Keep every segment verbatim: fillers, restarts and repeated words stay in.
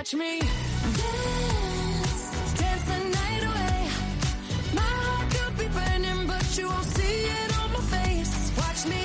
Watch me dance, dance the night away. My heart could be burning, but you won't see it on my face. Watch me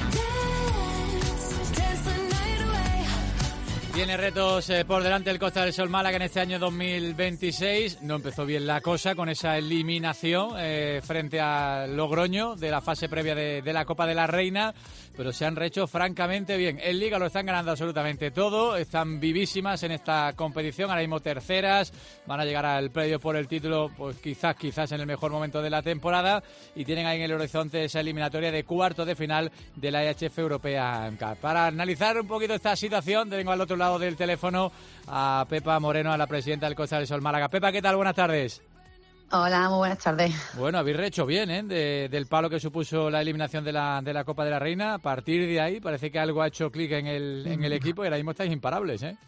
dance, dance the night away. Tiene retos eh, por delante el Costa del Sol Málaga en este año dos mil veintiséis. No empezó bien la cosa con esa eliminación eh, frente a Logroño de la fase previa de, de la Copa de la Reina, pero se han rehecho francamente bien. En Liga lo están ganando absolutamente todo, están vivísimas en esta competición, ahora mismo terceras, van a llegar al playoff por el título, pues quizás, quizás en el mejor momento de la temporada, y tienen ahí en el horizonte esa eliminatoria de cuartos de final de la E H F European Cup. Para analizar un poquito esta situación, tengo al otro lado del teléfono a Pepa Moreno, a la presidenta del Costa del Sol Málaga. Pepa, ¿qué tal? Buenas tardes. Hola, muy buenas tardes. Bueno, habéis rehecho bien, ¿eh? De, del palo que supuso la eliminación de la, de la Copa de la Reina. A partir de ahí parece que algo ha hecho clic en el, en el equipo y ahora mismo estáis imparables, ¿eh?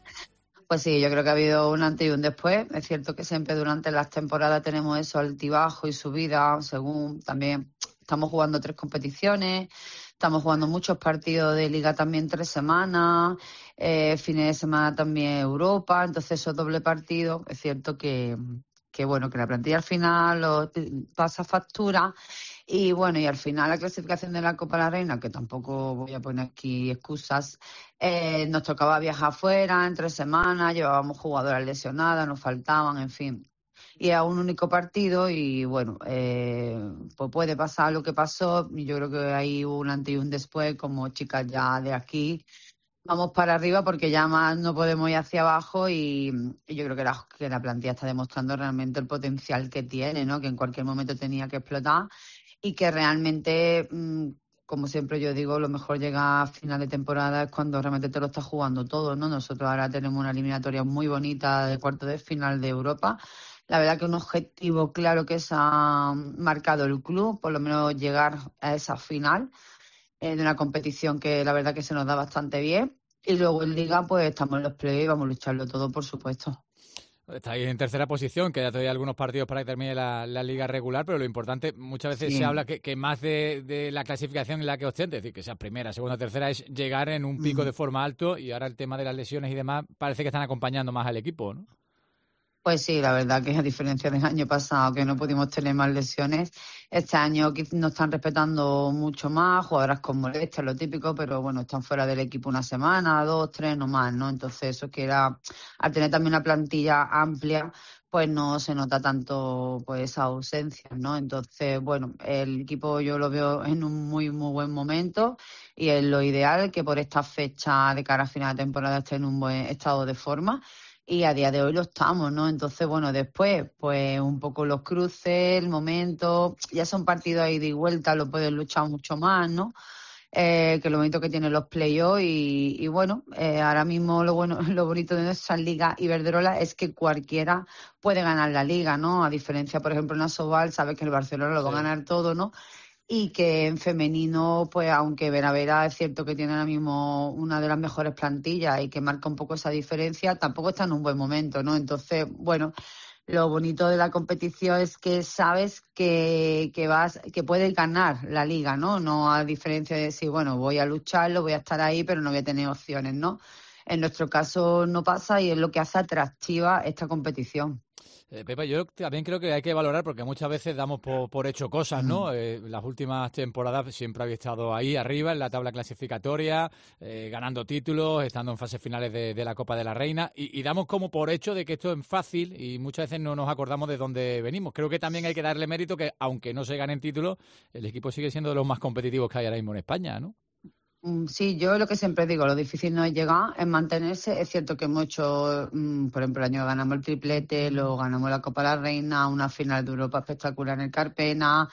Pues sí, yo creo que ha habido un antes y un después. Es cierto que siempre durante las temporadas tenemos eso, altibajo y subida, según también estamos jugando tres competiciones, estamos jugando muchos partidos de liga también tres semanas, eh, fines de semana también Europa, entonces esos doble partidos, es cierto que, que bueno, que la plantilla al final lo, pasa factura. Y bueno, y al final la clasificación de la Copa de la Reina, que tampoco voy a poner aquí excusas, eh, nos tocaba viajar afuera en tres semanas, llevábamos jugadoras lesionadas, nos faltaban, en fin. Y a un único partido y bueno, eh, pues puede pasar lo que pasó. Y yo creo que hay un antes y un después, como chicas ya de aquí. Vamos para arriba porque ya más no podemos ir hacia abajo y, y yo creo que la, que la plantilla está demostrando realmente el potencial que tiene, ¿no? Que en cualquier momento tenía que explotar. Y que realmente, como siempre yo digo, lo mejor llega a final de temporada es cuando realmente te lo estás jugando todo, ¿no? Nosotros ahora tenemos una eliminatoria muy bonita de cuarto de final de Europa. La verdad que un objetivo claro que se ha marcado el club, por lo menos llegar a esa final eh, de una competición que la verdad que se nos da bastante bien. Y luego en Liga pues estamos en los playoffs y vamos a lucharlo todo, por supuesto. Estáis en tercera posición, queda todavía algunos partidos para que termine la, la liga regular, pero lo importante, muchas veces sí se habla que, que más de, de la clasificación en la que ostente, es decir, que sea primera, segunda, tercera, es llegar en un pico mm. de forma alto, y ahora el tema de las lesiones y demás parece que están acompañando más al equipo, ¿no? Pues sí, la verdad que a diferencia del año pasado, que no pudimos tener más lesiones, este año nos están respetando mucho más, jugadoras con molestias, lo típico, pero bueno, están fuera del equipo una semana, dos, tres, no más, ¿no? Entonces eso que era, al tener también una plantilla amplia, pues no se nota tanto pues esa ausencia, ¿no? Entonces, bueno, el equipo yo lo veo en un muy, muy buen momento y es lo ideal que por esta fecha de cara a final de temporada esté en un buen estado de forma. Y a día de hoy lo estamos, ¿no? Entonces, bueno, después, pues un poco los cruces, el momento, ya son partidos ahí de ida y vuelta, lo pueden luchar mucho más, ¿no? Eh, que lo bonito que tienen los playoffs y, y bueno, eh, ahora mismo lo bueno, lo bonito de nuestra liga Iberdrola es que cualquiera puede ganar la liga, ¿no? A diferencia, por ejemplo, en Asobal, sabes que el Barcelona lo va a ganar todo, ¿no? Y que en femenino, pues aunque Veravera es cierto que tiene ahora mismo una de las mejores plantillas y que marca un poco esa diferencia, tampoco está en un buen momento, ¿no? Entonces, bueno, lo bonito de la competición es que sabes que, que vas, que puedes ganar la liga, ¿no? No a diferencia de decir, bueno, voy a lucharlo, voy a estar ahí, pero no voy a tener opciones, ¿no? En nuestro caso no pasa y es lo que hace atractiva esta competición. Eh, Pepa, yo también creo que hay que valorar porque muchas veces damos por, por hecho cosas, ¿no? Mm. Eh, las últimas temporadas siempre habéis estado ahí arriba en la tabla clasificatoria, eh, ganando títulos, estando en fases finales de, de la Copa de la Reina y, y damos como por hecho de que esto es fácil y muchas veces no nos acordamos de dónde venimos. Creo que también hay que darle mérito que aunque no se ganen títulos, el equipo sigue siendo de los más competitivos que hay ahora mismo en España, ¿no? Sí, yo lo que siempre digo, lo difícil no es llegar, es mantenerse. Es cierto que hemos hecho, por ejemplo, el año ganamos el triplete, luego ganamos la Copa de la Reina, una final de Europa espectacular en el Carpena,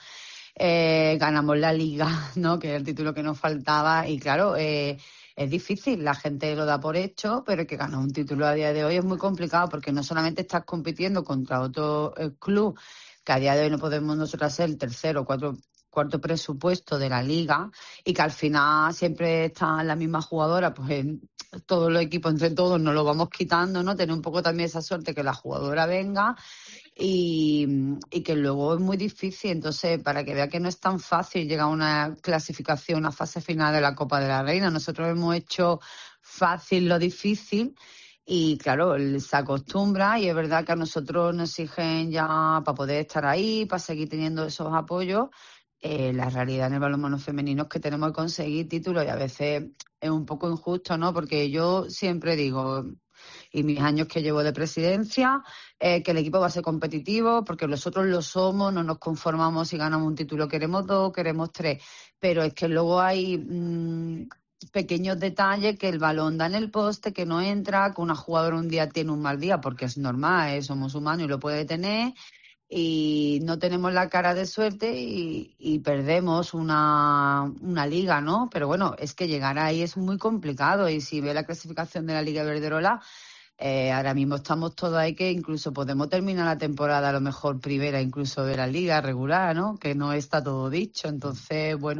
eh, ganamos la Liga, ¿no? Que es el título que nos faltaba y claro, eh, es difícil, la gente lo da por hecho, pero que ganar un título a día de hoy es muy complicado porque no solamente estás compitiendo contra otro eh, club, que a día de hoy no podemos nosotros ser el tercero o cuatro cuarto presupuesto de la liga y que al final siempre están las mismas jugadoras, pues todos los equipos entre todos nos lo vamos quitando, ¿no? Tener un poco también esa suerte que la jugadora venga y, y que luego es muy difícil. Entonces, para que vea que no es tan fácil llegar a una clasificación, una fase final de la Copa de la Reina, nosotros hemos hecho fácil lo difícil. Y claro, él se acostumbra y es verdad que a nosotros nos exigen ya para poder estar ahí, para seguir teniendo esos apoyos. Eh, la realidad en el balonmano femenino es que tenemos que conseguir títulos y a veces es un poco injusto, ¿no? Porque yo siempre digo, y mis años que llevo de presidencia, eh, que el equipo va a ser competitivo, porque nosotros lo somos, no nos conformamos si ganamos un título, queremos dos, queremos tres. Pero es que luego hay mmm, pequeños detalles, que el balón da en el poste, que no entra, que una jugadora un día tiene un mal día, porque es normal, ¿eh? Somos humanos y lo puede tener, y no tenemos la cara de suerte y, y perdemos una, una liga, ¿no? Pero bueno, es que llegar ahí es muy complicado y si ve la clasificación de la Liga Iberdrola, eh, ahora mismo estamos todos ahí que incluso podemos terminar la temporada a lo mejor primera incluso de la liga regular, ¿no? Que no está todo dicho, entonces, bueno,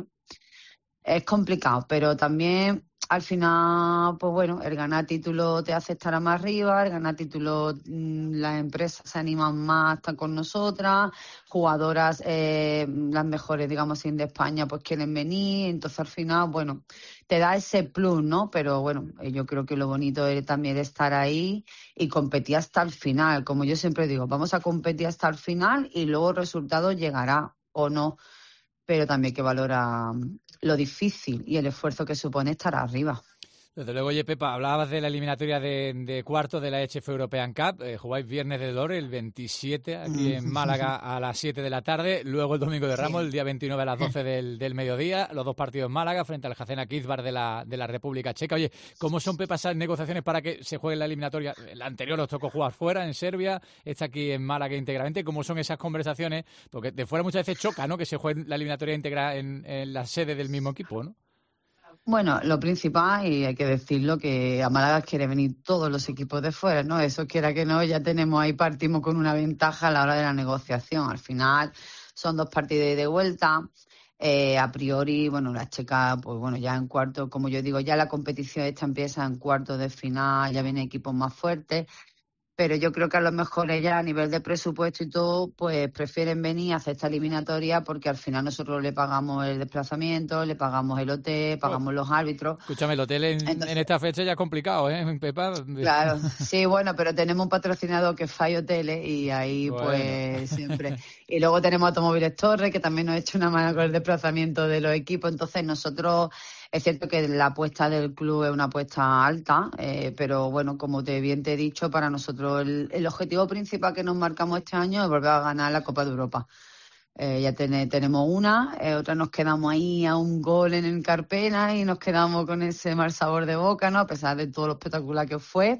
es complicado, pero también al final, pues bueno, el ganar título te hace estar más arriba, el ganar título, mmm, las empresas se animan más, están con nosotras, jugadoras, eh, las mejores, digamos, de España, pues quieren venir, entonces al final, bueno, te da ese plus, ¿no? Pero bueno, yo creo que lo bonito es también estar ahí y competir hasta el final, como yo siempre digo, vamos a competir hasta el final y luego el resultado llegará o no, pero también hay que valorar lo difícil y el esfuerzo que supone estar arriba. Desde luego, oye, Pepa, hablabas de la eliminatoria de, de cuartos de la H F European Cup. Eh, jugáis Viernes de Dolor, el veintisiete, aquí en Málaga a las siete de la tarde. Luego el Domingo de Ramos, el día veintinueve a las doce del, del mediodía. Los dos partidos en Málaga frente al Jacena Kizbar de la, de la República Checa. Oye, ¿cómo son, Pepa, esas negociaciones para que se juegue la eliminatoria? La anterior os tocó jugar fuera, en Serbia. Está aquí en Málaga íntegramente. ¿Cómo son esas conversaciones? Porque de fuera muchas veces choca, ¿no?, que se juegue la eliminatoria íntegra en, en la sede del mismo equipo, ¿no? Bueno, lo principal, y hay que decirlo, que a Málaga quiere venir todos los equipos de fuera, ¿no? Eso quiera que no, ya tenemos ahí, partimos con una ventaja a la hora de la negociación. Al final son dos partidos de vuelta. Eh, a priori, bueno, las checas, pues bueno, ya en cuarto, como yo digo, ya la competición esta empieza en cuartos de final, ya vienen equipos más fuertes. Pero yo creo que a lo mejor ellas, a nivel de presupuesto y todo, pues prefieren venir a hacer esta eliminatoria porque al final nosotros le pagamos el desplazamiento, le pagamos el hotel, pagamos los árbitros. Escúchame, el hotel en, Entonces, en esta fecha ya es complicado, ¿eh, Pepa? Claro, sí, bueno, pero tenemos un patrocinador que es Fai Hoteles y ahí bueno, pues siempre. Y luego tenemos Automóviles Torres, que también nos ha hecho una mano con el desplazamiento de los equipos. Entonces nosotros... Es cierto que la apuesta del club es una apuesta alta, eh, pero bueno, como te bien te he dicho, para nosotros el, el objetivo principal que nos marcamos este año es volver a ganar la Copa de Europa. Eh, ya ten, tenemos una, eh, otra nos quedamos ahí a un gol en el Carpena y nos quedamos con ese mal sabor de boca, ¿no? A pesar de todo lo espectacular que fue.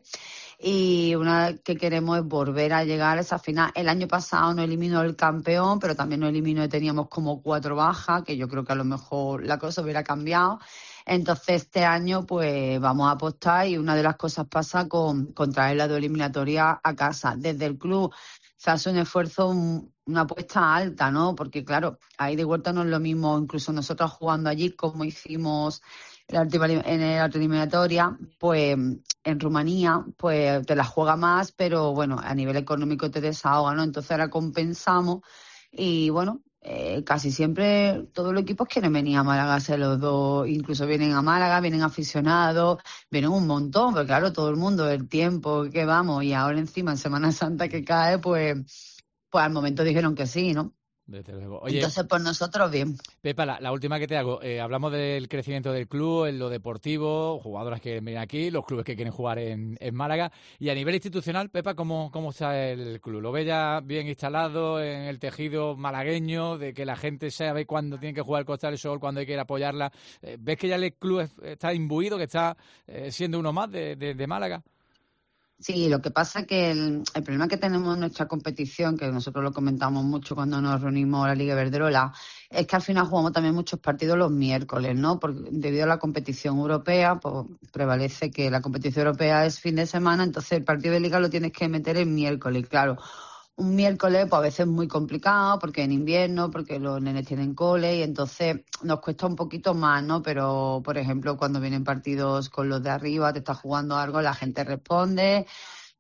Y una que queremos es volver a llegar a esa final. El año pasado nos eliminó el campeón, pero también nos eliminó y teníamos como cuatro bajas, que yo creo que a lo mejor la cosa hubiera cambiado. Entonces este año pues vamos a apostar y una de las cosas pasa con, con traer la de eliminatoria a casa. Desde el club se hace un esfuerzo, un, una apuesta alta, ¿no? Porque claro, ahí de vuelta no es lo mismo, incluso nosotros jugando allí como hicimos en la última en la eliminatoria, pues en Rumanía pues te la juega más, pero bueno, a nivel económico te desahoga, ¿no? Entonces ahora compensamos y bueno, eh, casi siempre todos los equipos quieren venir a Málaga a ser los dos, incluso vienen a Málaga, vienen aficionados, vienen un montón, porque claro, todo el mundo, el tiempo que vamos y ahora encima en Semana Santa que cae, pues, pues al momento dijeron que sí, ¿no? Desde luego. Oye, entonces, por nosotros, bien. Pepa, la, la última que te hago. Eh, hablamos del crecimiento del club, en lo deportivo, jugadoras que vienen aquí, los clubes que quieren jugar en, en Málaga. Y a nivel institucional, Pepa, ¿cómo, cómo está el club? ¿Lo ves ya bien instalado en el tejido malagueño, de que la gente sabe cuándo tiene que jugar Costa del Sol, cuándo hay que ir a apoyarla? Eh, ¿Ves que ya el club está imbuido, que está eh, siendo uno más de, de, de Málaga? Sí, lo que pasa es que el, el problema que tenemos en nuestra competición, que nosotros lo comentamos mucho cuando nos reunimos a la Liga Iberdrola, es que al final jugamos también muchos partidos los miércoles, ¿no? Porque debido a la competición europea, pues prevalece que la competición europea es fin de semana, entonces el partido de Liga lo tienes que meter el miércoles, claro. Un miércoles, pues a veces es muy complicado, porque en invierno, porque los nenes tienen cole, y entonces nos cuesta un poquito más, ¿no? Pero, por ejemplo, cuando vienen partidos con los de arriba, te estás jugando algo, la gente responde,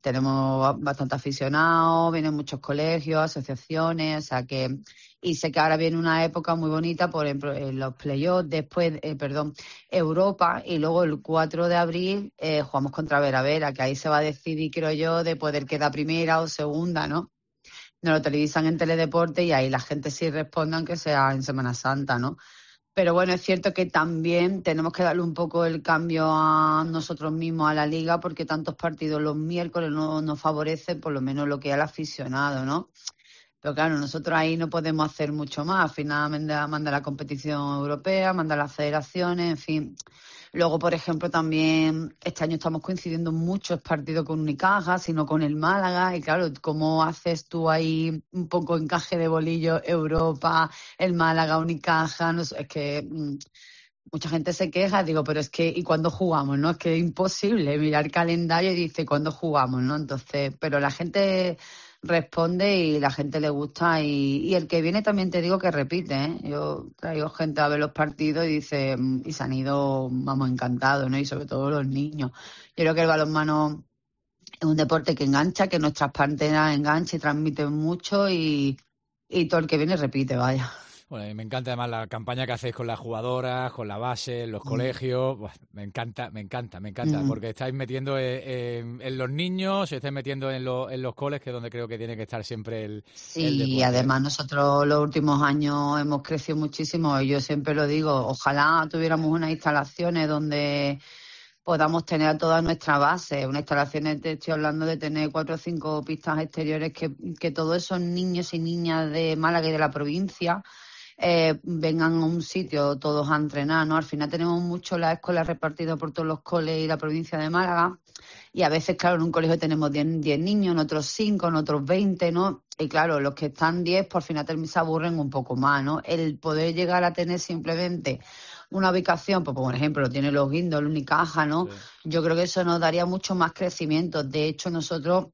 tenemos bastante aficionados, vienen muchos colegios, asociaciones, o sea que... Y sé que ahora viene una época muy bonita, por ejemplo, en los playoffs, después, eh, perdón, Europa, y luego el cuatro de abril eh, jugamos contra Vera Vera, que ahí se va a decidir, creo yo, de poder quedar primera o segunda, ¿no? Nos lo televisan en Teledeporte y ahí la gente sí responde, aunque sea en Semana Santa, ¿no? Pero bueno, es cierto que también tenemos que darle un poco el cambio a nosotros mismos, a la liga, porque tantos partidos los miércoles no nos favorecen, por lo menos lo que es al aficionado, ¿no? Pero claro, nosotros ahí no podemos hacer mucho más. Al final manda, manda la competición europea, manda las federaciones, en fin. Luego, por ejemplo, también este año estamos coincidiendo muchos partidos con Unicaja, sino con el Málaga. Y claro, ¿cómo haces tú ahí un poco encaje de bolillo Europa, el Málaga, Unicaja? No sé, es que mmm, mucha gente se queja, digo, pero es que, ¿y cuándo jugamos? ¿No? Es que es imposible mirar el calendario y dice, ¿cuándo jugamos? ¿No? Entonces, pero la gente responde y la gente le gusta y, y el que viene también te digo que repite, ¿eh? Yo traigo gente a ver los partidos y dice y se han ido, vamos, encantados, ¿no? Y sobre todo los niños. Yo creo que el balonmano es un deporte que engancha, que nuestras panteras engancha y transmiten mucho y, y todo el que viene repite, vaya. Bueno, y me encanta además la campaña que hacéis con las jugadoras, con la base, en los mm. colegios. Buah, me encanta, me encanta, me encanta, mm. porque estáis metiendo en, en los niños, estáis metiendo en, lo, en los coles, que es donde creo que tiene que estar siempre el Sí, el deporte. Y además nosotros los últimos años hemos crecido muchísimo y yo siempre lo digo, ojalá tuviéramos unas instalaciones donde podamos tener a toda nuestra base. Una instalación, te estoy hablando de tener cuatro o cinco pistas exteriores que, que todos esos niños y niñas de Málaga y de la provincia Eh, vengan a un sitio todos a entrenar, ¿no? Al final tenemos mucho las escuelas repartidas por todos los coles y la provincia de Málaga y a veces, claro, en un colegio tenemos diez niños, en otros cinco, en otros veinte, ¿no? Y claro, los que están diez, por final se aburren un poco más, ¿no? El poder llegar a tener simplemente una ubicación, pues por ejemplo, lo tiene Los Guindos, el Unicaja, ¿no? Sí. Yo creo que eso nos daría mucho más crecimiento. De hecho, nosotros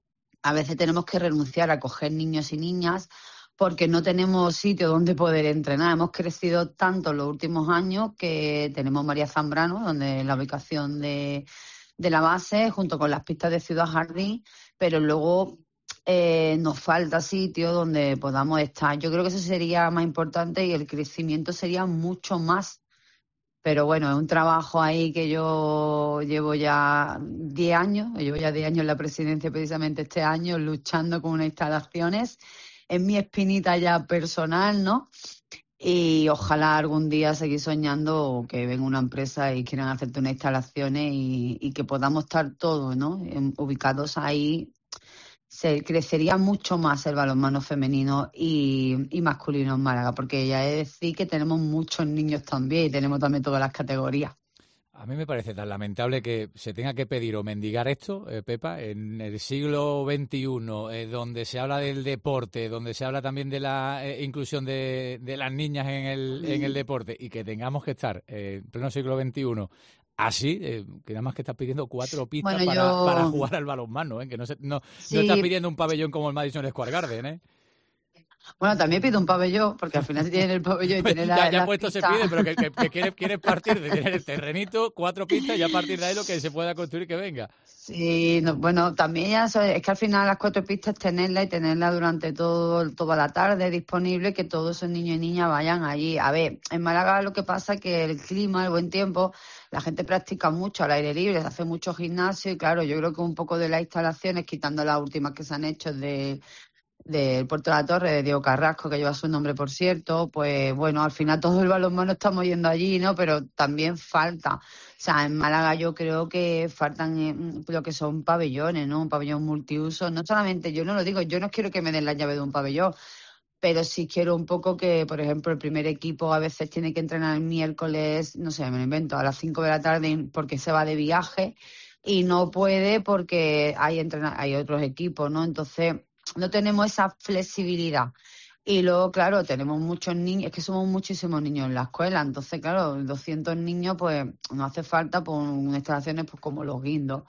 a veces tenemos que renunciar a coger niños y niñas porque no tenemos sitio donde poder entrenar. Hemos crecido tanto en los últimos años que tenemos María Zambrano, donde es la ubicación de, de la base, junto con las pistas de Ciudad Jardín, pero luego eh, nos falta sitio donde podamos estar. Yo creo que eso sería más importante y el crecimiento sería mucho más. Pero bueno, es un trabajo ahí que yo llevo ya diez años, llevo ya diez años en la presidencia precisamente este año, luchando con unas instalaciones. Es mi espinita ya personal, ¿no? Y ojalá algún día seguir soñando que venga una empresa y quieran hacerte unas instalaciones y, y que podamos estar todos, ¿no? En, ubicados ahí. Se crecería mucho más el balonmano femenino y, y masculino en Málaga, porque ya he de decir que tenemos muchos niños también y tenemos también todas las categorías. A mí me parece tan lamentable que se tenga que pedir o mendigar esto, eh, Pepa, en el siglo veintiuno, eh, donde se habla del deporte, donde se habla también de la eh, inclusión de, de las niñas en el, mm. en el deporte, y que tengamos que estar eh, en pleno siglo veintiuno así, eh, que nada más que estás pidiendo cuatro pistas bueno, para, yo... para jugar al balonmano, ¿eh? Que no, se, no, sí. no estás pidiendo un pabellón como el Madison Square Garden, ¿eh? Bueno, también pido un pabellón, porque al final si tienes el pabellón y tienes la Ya, ya la puesto pista... se pide, pero que, que, que quieres, quieres partir de tener el terrenito, cuatro pistas, y a partir de ahí lo que se pueda construir que venga. Sí, no, bueno, también ya es que al final las cuatro pistas tenerla y tenerla durante todo toda la tarde disponible, que todos esos niños y niñas vayan allí. A ver, en Málaga lo que pasa es que el clima, el buen tiempo, la gente practica mucho al aire libre, se hace mucho gimnasio y claro, yo creo que un poco de las instalaciones, quitando las últimas que se han hecho de del Puerto de la Torre, de Diego Carrasco, que lleva su nombre, por cierto, pues bueno, al final todo el balonmano estamos yendo allí, ¿no? Pero también falta. O sea, en Málaga yo creo que faltan eh, lo que son pabellones, ¿no? Un pabellón multiuso. No solamente, yo no lo digo, yo no quiero que me den la llave de un pabellón, pero sí quiero un poco que, por ejemplo, el primer equipo a veces tiene que entrenar el miércoles, no sé, me lo invento, a las cinco de la tarde porque se va de viaje y no puede porque hay, entrena- hay otros equipos, ¿no? Entonces no tenemos esa flexibilidad. Y luego, claro, tenemos muchos niños, es que somos muchísimos niños en la escuela, entonces, claro, doscientos niños, pues nos hace falta por instalaciones pues como Los Guindos.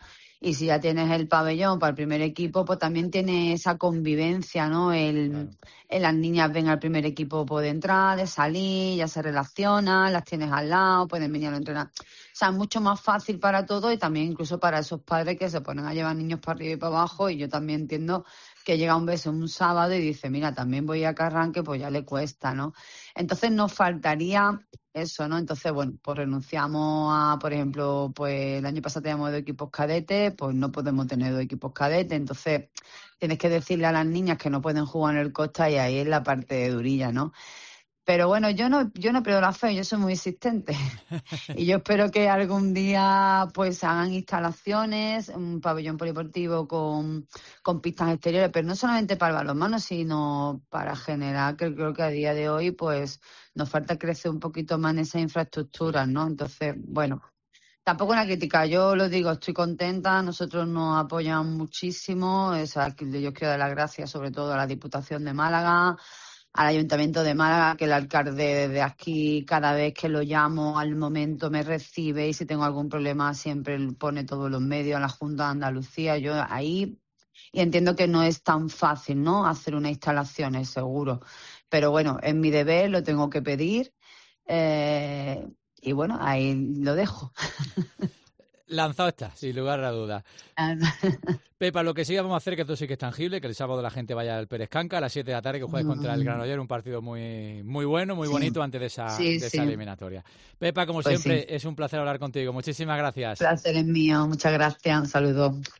Y si ya tienes el pabellón para el primer equipo, pues también tiene esa convivencia, ¿no? El, Claro. el las niñas ven al primer equipo pues, de entrar, de salir, ya se relacionan, las tienes al lado, pueden venir a entrenar. O sea, es mucho más fácil para todos y también incluso para esos padres que se ponen a llevar niños para arriba y para abajo. Y yo también entiendo que llega un beso un sábado y dice, mira, también voy a que arranque, pues ya le cuesta, ¿no? Entonces nos faltaría eso, ¿no? Entonces, bueno, pues renunciamos a, por ejemplo, pues el año pasado teníamos dos equipos cadetes, pues no podemos tener dos equipos cadetes, entonces tienes que decirle a las niñas que no pueden jugar en el Costa y ahí es la parte durilla, ¿no? Pero bueno, yo no, yo no pierdo la fe, yo soy muy insistente. Y yo espero que algún día pues hagan instalaciones, un pabellón polideportivo con, con pistas exteriores, pero no solamente para el balonmano, sino para generar, que creo que a día de hoy pues nos falta crecer un poquito más en esas infraestructuras, ¿no? Entonces, bueno, tampoco una crítica, yo lo digo, estoy contenta, nosotros nos apoyan muchísimo, o sea, que yo quiero dar las gracias sobre todo a la Diputación de Málaga, al Ayuntamiento de Málaga, que el alcalde desde aquí, cada vez que lo llamo al momento me recibe y si tengo algún problema siempre pone todos los medios, a la Junta de Andalucía, yo ahí, y entiendo que no es tan fácil, ¿no?, hacer una instalación, es seguro, pero bueno, es mi deber, lo tengo que pedir, eh, y bueno, ahí lo dejo. Lanzado está, sin lugar a dudas. Pepa, lo que sí vamos a hacer, que esto sí que es tangible, que el sábado la gente vaya al Pérez Canca a las siete de la tarde, que juegue contra el Granollers, un partido muy muy bueno, muy Sí. bonito antes de esa, Sí, de sí. esa eliminatoria. Pepa, como Pues siempre, sí. es un placer hablar contigo. Muchísimas gracias. El placer es mío, muchas gracias, un saludo.